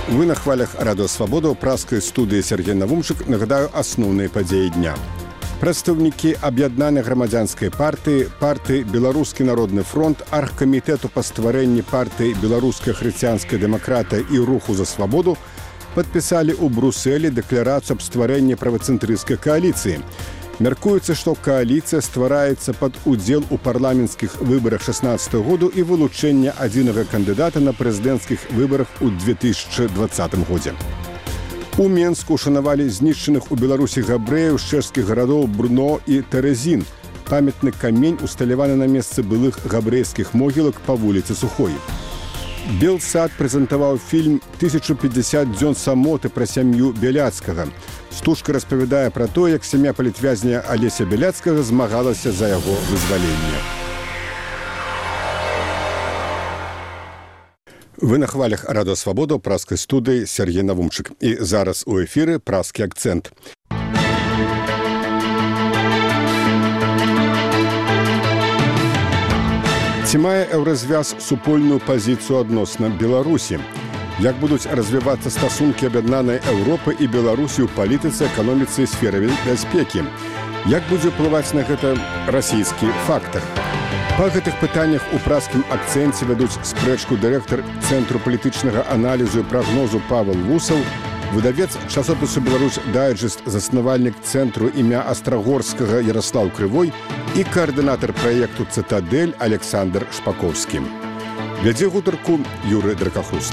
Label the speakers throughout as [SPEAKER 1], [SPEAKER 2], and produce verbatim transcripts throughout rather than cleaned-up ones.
[SPEAKER 1] Вы на хвалях Радио Свабода ў праскай студыі Сергей Навумчык. Нагадаю асноўныя падзеі дня. Прадстаўнікі аб'яднанай грамадзянскай партыі, партыі Беларускі народны фронт, аргкамітэту па стварэнні партыі Беларуская хрысціянская дэмакратыя і руху за свабоду падпісалі ў Брусэлі дэкларацыю аб стварэнні правацэнтрысцкай кааліцыі. Мяркуецца, што кааліцыя ствараецца пад удзел у парламенцкіх выбарах шаснаццатага году і вылучэння адзінага кандыдата на прэзідэнцкіх выбарах у две тысячы дваццатым годзе. У Менску ушанавалі знішчаных у Беларусі габрэяў з чэшскіх гарадоў Брно і Тэрэзін. Памятны камень усталяваны на месцы былых габрэйскіх могілак па вуліцы Сухой. Белсад прэзентаваў фільм «тысяча пятьдесят дзён самоты» пра сям'ю Бяляцкага. Стужка распавядае пра тое, як сям'я палітвязня Алеся Бяляцкага змагалася за яго вызваленне. Вы на хвалях Радио Свабода ў праскай студыі Сергей Навумчык. І зараз у эфіры праскі акцэнт. Ці мае еўразвяз супольную пазіцыю адносна Беларусі? Як будуць развівацца стасункі аб'яднанай Еўропы і Беларусі ў палітыцы, эканоміцы і сферы бяспекі? Як будзе ўплываць на гэта расійскі фактар? Па гэтых пытаннях у праскім акцэнце вядуць спрэчку дырэктар Цэнтру палітычнага аналізу і прагнозу Павел Вусаў, выдавец часопісу «Беларусь Дайджэст», заснавальнік цэнтру імя Астрагорскага Ярослаў Крывой і каардынатар праекту «Цытадэль» Александр Шпаковскі. Вядзе гутарку Юрый Дракахуст.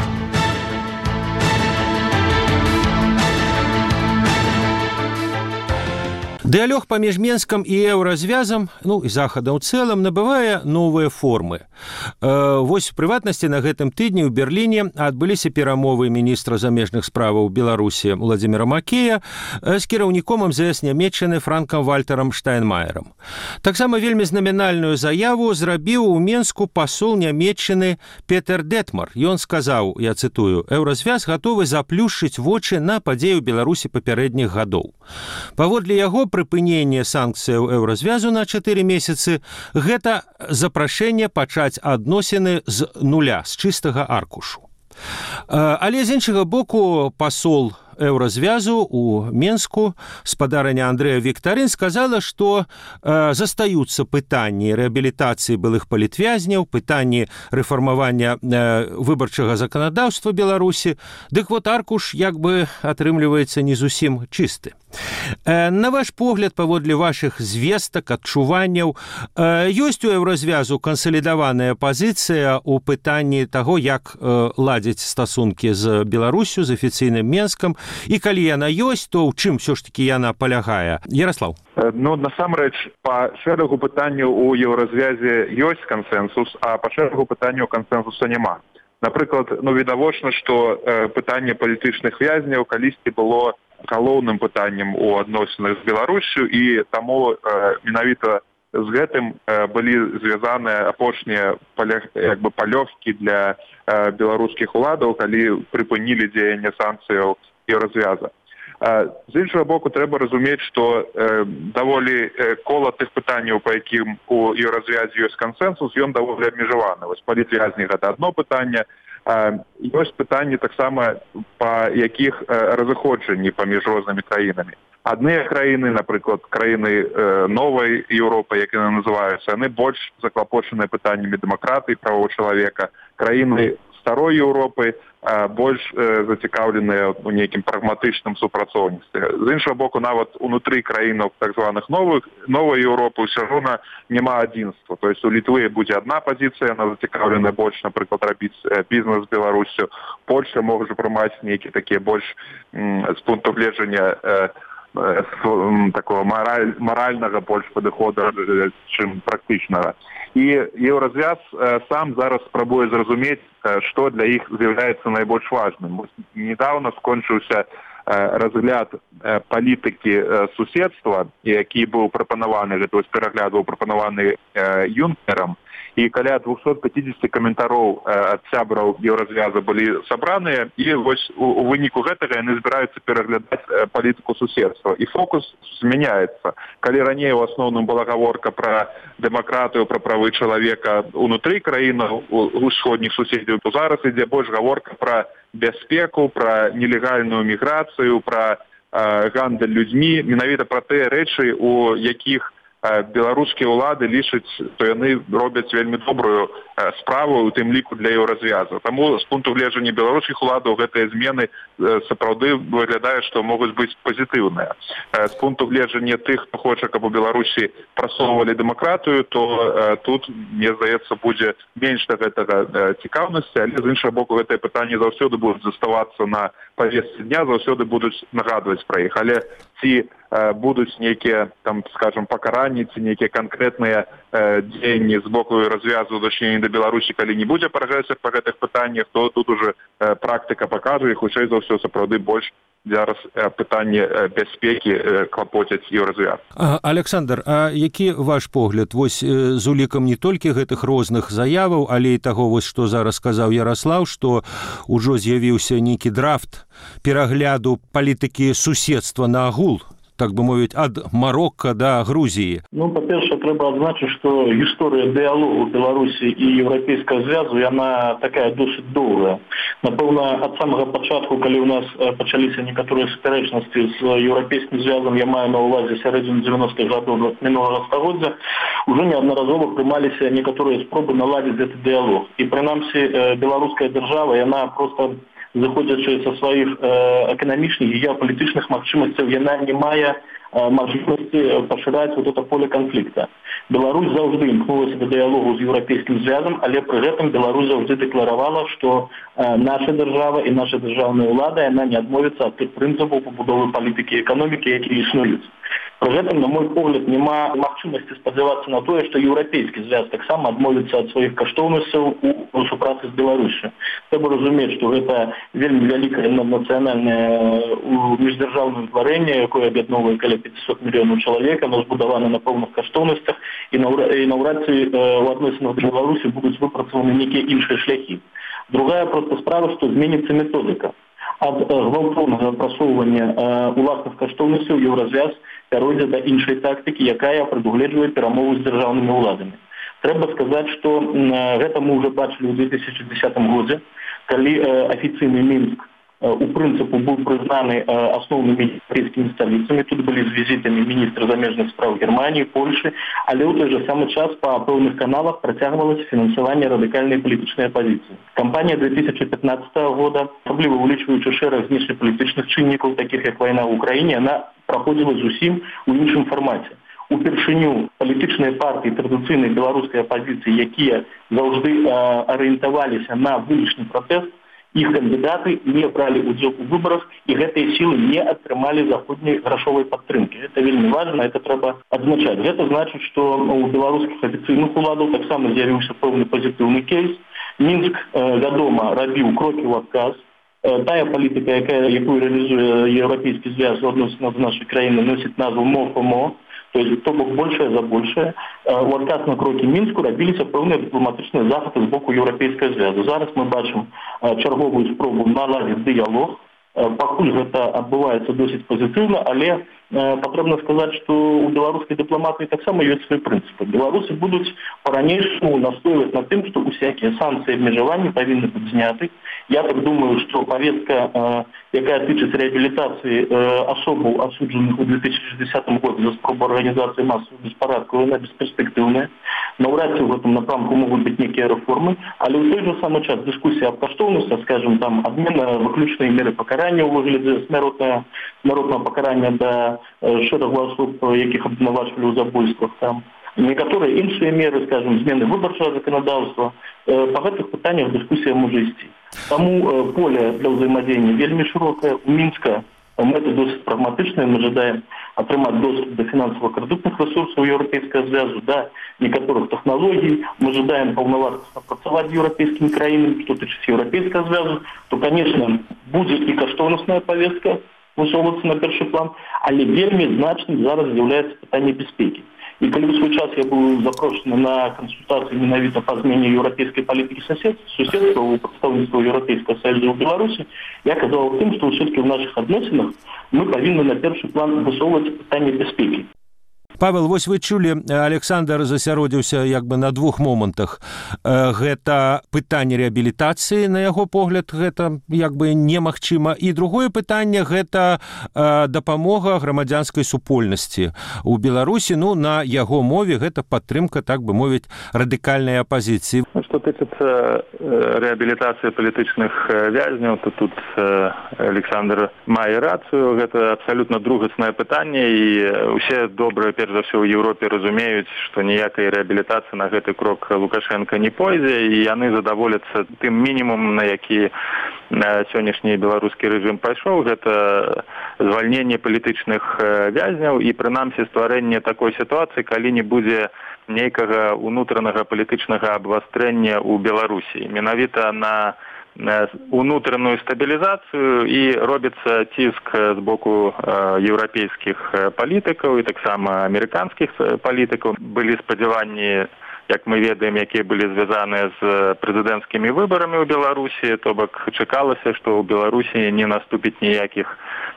[SPEAKER 2] Дыялог паміж Менскам і еўразвязам, ну і захадам у цэлым, набывае новыя формы. Э, вось, в прыватнасці, на гэтым тыдні ў Берліне адбыліся перамовы міністра замежных справаў Беларусі Владзіміра Макея з кіраўніком эм зэ эс Нямецчыны Франкам Вальтарам Штайнмаерам. Таксама вельмі знамінальную заяву зрабіў у Менску пасол Нямецчыны Петер Детмар. Ён сказаў, я цытую, «Еўразвяз гатовы заплюшчыць вочы на падзеі ў Беларусі папярэдніх гадоў». Паводле яго, прыпыненне санкцыяў еўразвязу на чатыры месяцы – гэта запрашэнне пачаць адносіны з нуля, з чыстага аркушу. Але з іншага боку пасол еўразвязу у Менску спадарыня Андрэя Віктарын сказала, што э, застаюцца пытанні рэабілітацыі былых палітвязняў, пытанні рэфармавання э, выбарчага заканадаўства Беларусі, дык вот аркуш як бы атрымліваецца не зусім чысты. Э, на ваш погляд, паводле вашых звестак, адчуванняў, э, ёсць у еўразвязу кансалідаваная пазіцыя ў пытанні таго, як э, ладзіць стасункі з Беларусю, з афіцыйным Менскам, і калі яна ёсць, то ў чым ўсё ж такі яна палягае? Ярослаў.
[SPEAKER 3] Ну, насамрэч, па шэрагу пытанняў у еўразвязе ёсць кансэнсус, а па шэрагу пытанняў кансэнсуса няма. Напрыклад, ну, відавочна, што э, пытанне палітычных вязняў калісьці было галоўным пытаннем у адносінах з Беларусю, і таму э, менавіта з гэтым э, былі звязаныя апошнія як бы палёгкі для э, беларускіх уладаў, калі прыпынілі дзеянне санкцыяў еўразвяза. З іншага боку, трэба разумець, што э, даволі э, кола тых пытанняў, па якім у еўразвязе ёсць кансэнсус, ён даволі абмежаваны. Вось палітвязні гэта адно пытанне, э, ёсць пытанні таксама, па якіх э, разыходжанні паміж рознымі краінамі. Адныя краіны, напрыклад, краіны э, новай Еўропы, як яны называюцца, яны больш заклапочаныя пытаннямі дэмакратыі, правоў чалавека. Краіны старой Еўропы больш зацікаўленыя ў нейкім прагматычным супрацоўніцтве. З іншага боку, нават унутры краінаў так званых новых, новай Еўропы ўсё роўна няма адзінства. То есть у Літвы будзе адна пазіцыя, яна зацікаўленая больш, напрыклад, рабіць бізнес з Беларусю. Польша можа прымаць нейкі такія больш з пункту гледжання такого мораль, моральнага больш падыхода, чым практычнага. І еўразвяз э, сам зараз спрабуе зразумець, э, што для іх з'яўляецца найбольш важным. Недавно скончыўся э, разгляд э, палітыкі э, суседства, які быў прапанаваны, гэта вось перагляд быў прапанаваны э, Юнкерам, і каля двухсот пятидесяти каментароў ад сябраў еўразвяза былі сабраныя, і вось у, у выніку гэтага яны збіраюцца пераглядаць палітыку суседства. І фокус змяняецца. Калі раней у асноўным была гаворка пра дэмакратыю, пра правы чалавека унутры краіны, у ўсходніх суседзяў, то зараз ідзе больш гаворка пра бяспеку, пра нелегальную міграцыю, пра э, гандаль людзьмі, менавіта пра тыя рэчы, у якіх э, беларускія ўлады лічаць, то яны робяць вельмі добрую э, справу, у тым ліку для еўразвяза. Таму з пункту гледжання беларускіх уладаў гэтыя змены э, сапраўды выглядаюць, што могуць быць пазітыўныя. Э, з пункту гледжання тых, хто хоча, каб у Беларусі прасоўвалі дэмакратыю, то э, тут, мне здаецца, будзе менш да гэтага э, цікаўнасці, але з іншага боку гэтае пытанне заўсёды будуць заставацца на павестцы дня, заўсёды будуць нагадваць пра іх. Але ці э, будуць нейкія, там, скажам, пакаранні, ці нейкія канкрэтныя э, дзеянні з боку развязу дачынення да Беларусі, калі не будзе прагрэсу па гэтых пытаннях, то тут уже э, практыка пакажа, і хутчэй за ўсё сапраўды больш зараз э, пытанне э, бяспекі э, клапоцяць еўразвяз.
[SPEAKER 2] Александр, а які ваш погляд вось з улікам не толькі гэтых розных заяваў, але і таго, вось што зараз сказаў Ярослав, што ўжо з'явіўся нейкі драфт перагляду палітыкі суседства на агул, так бы мовіць, ад Марокко да Грузіі?
[SPEAKER 4] Ну, па-перша, трэба адзначыць, што гісторыя дыялогу Беларусі і Еўрапейскага звязу, яна такая досыць доўгая. Напэўна, ад самага пачатку, калі ў нас пачаліся некаторыя супярэчнасці з Еўрапейскім звязам, я маю на ўвазе сярэдзіну дзевяностых гадоў мінулага стагоддзя, ужо неаднаразова прымаліся некаторыя спробы наладзіць гэты дыялог. І прынамсі, беларуская дзяржава, яна проста заходзячы са сваіх э, эканамічных і геапалітычных магчымасцяў, яна не мае э, магчымасці пашыраць вот это поле канфлікта. Беларусь заўжды імкнулася да дыялогу з Еўрапейскім звязам, але пры гэтым Беларусь заўжды дэкларавала, што э, наша дзяржава і наша дзяржаўная ўлада, яна не адмовіцца ад тых прынцыпаў пабудовы палітыкі і эканомікі, якія існуюць. Пры гэтым, на мой погляд, няма магчымасці спадзявацца на тое, што еўрапейскі звяз таксама адмовіцца ад сваіх каштоўнасцяў у супрацы з Беларусю. Трэба разумець, што гэта вельмі вялікае наднацыянальнае міждзяржаўнае ўтварэнне, якое аб'ядноўвае каля пятьсот мільёнаў чалавек, оно збудавана на пэўных каштоўнасцях, і наўрад ці ў адносінах з Беларусю будуць выпрацаваны нейкія іншыя шляхі. Другая проста справа, што зменіцца методыка. Ад гвалтоўнага прасоўвання уласных каштоўнасцяў еўразвяз пяройдзе да іншай тактыкі, якая прадугледжвае перамовы з дзяржаўнымі ўладамі. Трэба сказаць, што гэта мы ўжо бачылі ў две тысячы дзесятым годзе, калі афіцыйны Мінск у прынцыпу быў прызнаны асноўнымі еўрапейскімі сталіцамі. Тут былі з візітамі міністры замежных спраў Германіі, Польшы, але ў той жа самы час па пэўных каналах працягвалася фінансаванне радыкальнай палітычнай апазіцыі. Кампанія две тысячи пятнадцатого года, асабліва улічваючы шэраг знешнепалітычных чыннікаў, такіх як вайна ў Украіне, яна праходзіла зусім у іншым фармаце. Упершыню палітычныя партыі традыцыйнай беларускай апазіцыі, якія заўжды э, арыентаваліся на вулічны пратэст, іх кандыдаты не бралі ўдзел у выбарах, і гэтыя сілы не атрымалі заходняй грашовай падтрымкі. Гэта вельмі важна, это трэба адзначаць. Гэта значыць, што у беларускіх афіцыйных уладаў таксама з'явіўся пэўны пазітыўны кейс. Мінск, вядома, рабіў крокі ў адказ. Тая палітыка, якая, якую рэалізуе Еўрапейскі звяз у адносінах з нашай краіны, носіць назву МО-ФОМО, то есть то бок большее за большее. У адказ на крокі Мінску рабіліся пэўныя дыпламатычныя захады з боку Еўрапейскага звязу. Зараз мы бачым чарговую спробу наладзіць дыялог. Пакуль гэта адбываецца досыць пазітыўна, але патрэбна сказаць, што ў беларускай дыпламатыі таксама ёсць свае прынцыпы. Беларусы будуць па-ранейшаму настойваць на тым, што усякія санкцыі і абмежаванні павінны быць зняты. Я так думаю, што павестка, якая тычыць рэабілітацыі асобаў, асуджаных у две тысячи шестидесятым годзе за спробу арганізацыі масавых беспарадкаў, яна бесперспектыўная. Наўрад ці ў гэтым напрамку могуць быць нейкія рэформы, але ў той жа самы час дыскусія аб каштоўнасцях, скажем, там адмена выключнай меры пакарання ў выглядзе смяротнага пакарання да шэрагу асоб, якіх абвінавачвалі ў забойствах, там некаторыя іншыя меры, скажем, змены выбарчага заканадаўства. Па гэтых пытаннях дыскусія можа ісці. Таму поле для ўзаемадзеяння вельмі шырокае. У Мінска мэты досыць прагматычныя. Мы жадаем атрымаць доступ да фінансава-крэдытных рэсурсаў Еўрапейскага звязу, да некаторых тэхналогій. Мы жадаем паўнавартасна працаваць з еўрапейскімі краінамі. Што тычыць Еўрапейскага звязу, то, конечно, будзе і каштоўнасная павестка высоўвацца на першы план, але вельмі значным зараз з'яўляецца пытанне бяспекі. И когда в свой час я был запрошен на консультации менавіта по змене европейской политики суседства у представительства Европейского Союза в Беларуси, я казал тем, что все-таки в наших отношениях мы повинны на первый план высовывать питание безопасности.
[SPEAKER 2] Павел, вось вы чулі, Александр засяродзіўся як бы на двух момантах. Гэта пытанне рэабілітацыі, на яго погляд, гэта як бы немагчыма. І другое пытанне гэта дапамога грамадзянскай супольнасці у Беларусі. Ну, на яго мове гэта падтрымка, так бы мовіць, радыкальнай апазіцыі.
[SPEAKER 3] Что тычыцца рэабілітацыі палітычных вязняў, то тут Александр мае рацыю. Гэта абсалютна другаснае пытанне, і усе добрыя перш за ўсё ў Еўропе разумеюць, што ніякай рэабілітацыі на гэты крок Лукашенко не пойдзе, і яны задаволяцца тым мінімум, на які сённяшні беларускі рэжым пайшоў, гэта звальненне палітычных вязняў і прынамсі стварэнне такой сітуацыі, калі не будзе нейкага унутранага палітычнага абвастрэння ў Беларусі. Менавіта на унутраную стабілізацыю і робіцца ціск з боку еўрапейскіх палітыкаў і таксама амерыканскіх палітыкаў. Былі спадзяванні, як мы ведаем, якія былі звязаныя з прэзідэнцкімі выбарамі ў Беларусі, то бок чакалася, што ў Беларусі не наступіць ніякіх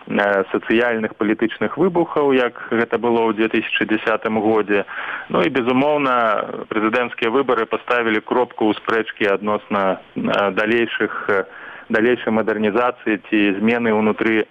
[SPEAKER 3] сацыяльных палітычных выбухаў, як гэта было ў две тысячы дзесятым годзе. Ну і, безумоўна, прэзідэнцкія выбары паставілі кропку ў спрэчкі адносна далейшых, далейшай мадэрнізацыі ці змены ўнутры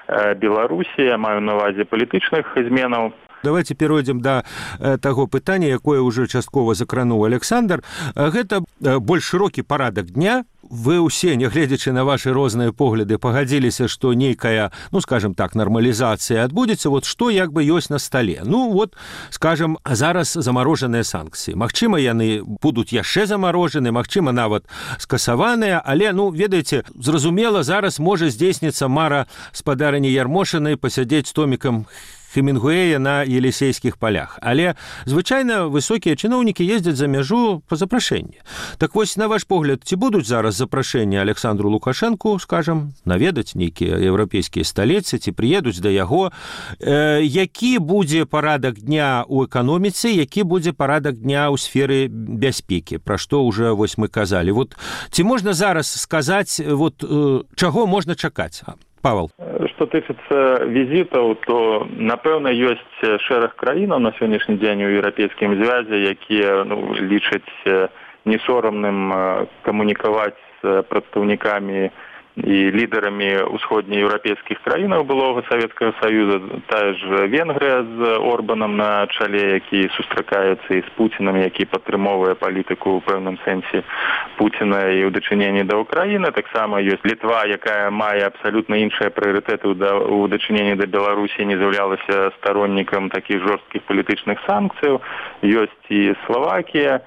[SPEAKER 3] Беларусі, я маю на ўвазе палітычных зменаў.
[SPEAKER 2] Давайте перайдзем да таго пытання, якое ўжо часткова закрануў Александр. Гэта больш шырокі парадак дня. Вы ўсе, нягледзячы на ваши розныя погляды, пагадзіліся, што нейкая, ну, скажем так, нармалізацыя адбудзецца. Вот што як бы ёсць на стале? Ну, вот, скажем, зараз замарожаныя санкцыі. Магчыма, яны будуць яшчэ замарожаны, магчыма, нават скасаваныя, але, ну, ведаеце, зразумела, зараз можа здзейсніцца мара спадарыні Ярмошынай пасядзець з томікам Хемінгуэя на Елисейскіх полях. Але звычайна высокія чыноўнікі ездзяць за мяжу па запрашэнні. Так вось, на ваш погляд, ці будуць зараз запрашэнні Александру Лукашенку, скажем, наведаць нейкія еўрапейскія сталіцы, ці прыедуць да яго? Э, які будзе парадак дня ў эканоміцы, які будзе парадак дня ў сферы бяспекі, пра што ўжо вось мы казалі. Вот, ці можна зараз сказаць, вот, э, чаго можна чакаць? Павел.
[SPEAKER 3] Што тычыцца візітаў, то, напэўна, ёсць шэраг краінаў на сённяшні дзень у еўрапейскім звязе, якія, ну, лічаць несорамным камунікаваць з прадстаўнікамі і лідарамі ўсходнееўрапейскіх краінаў былога Савецкага Саюза, тая ж Венгрыя з Орбанам на чале, які сустракаецца і з Пуцінам, які падтрымоўвае палітыку ў пэўным сэнсе Пуціна і ў дачыненні да Ўкраіны. Таксама ёсць Літва, якая мае абсалютна іншыя прыярытэты ў дачыненні да Беларусі, не з'яўлялася староннікам такіх жорсткіх палітычных санкцыяў. Ёсць і Словакія.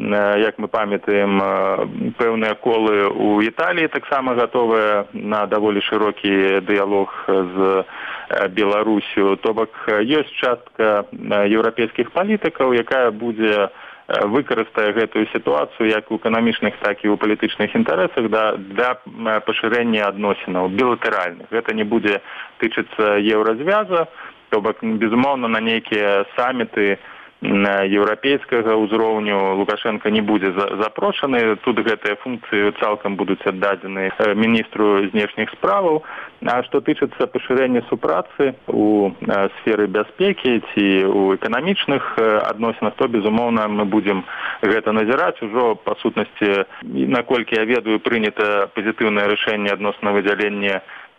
[SPEAKER 3] Як мы памятаем, пэўныя колы ў Італіі таксама гатовыя на даволі шырокі дыялог з Беларусю. То бок ёсць частка еўрапейскіх палітыкаў, якая будзе выкарыстае гэтую сітуацыю як у эканамічных, так і ў палітычных інтарэсах для пашырэння адносінаў білатэральных. Гэта не будзе тычыцца еўразвяза, то бок, безумоўна, на нейкія саміты еўрапейскага ўзроўню Лукашенко не будзе запрошаны. Тут гэтыя функцыі цалкам будуць аддадзены міністру знешніх справаў. А што тычыцца пашырэння супрацы у сферы бяспекі ці ў эканамічных адносінах, то, безумоўна, мы будзем гэта назіраць. Ужо, па сутнасці, наколькі я ведаю, прынята пазітыўнае рашэнне адносна выдзялення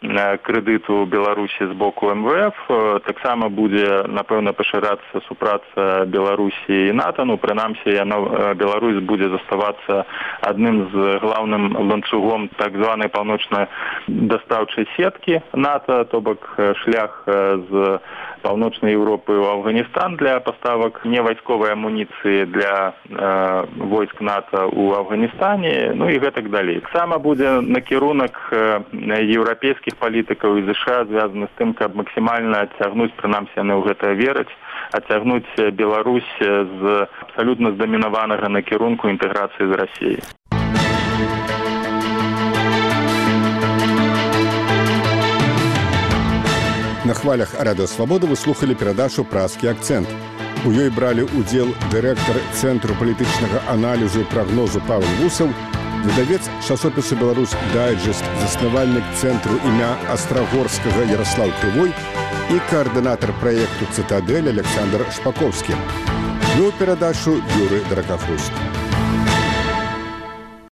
[SPEAKER 3] крэдыту Беларусі з боку эм вэ эф. Таксама будзе, напэўна, пашырацца супраца Беларусі і НАТО. Ну, прынамсі, Беларусь будзе заставацца адным з главным ланцугом так званай паўночна-дастаўчай сеткі НАТО, то бок шлях з паўночнай Еўропы ў Афганістан для паставак невайсковай амуніцыі для э, войск НАТО ў Афганістане, ну і гэтак далей. Таксама будзе накірунак еўрапейскіх палітыкаў і ЗША звязаны з тым, каб максімальна адцягнуць, прынамсі яны ў гэта вераць, адцягнуць Беларусь з абсалютна здамінаванага накірунку інтэграцыі з Расіяй.
[SPEAKER 1] На хвалях Радыё Свабода вы слухали перадачу «Празкі акцэнт». У ёй бралі ўдзел дырэктар Цэнтру палітычнага аналізу і прагнозу Павел Вусаў, выдавец часопісу «Беларусь дайджест», заснавальнік цэнтру імя Астрагорскага Ярослав Крывой і каардынатар праекту «Цытадэль» Александр Шпаковскі. Вёў перадачу Юрый Дракахруст.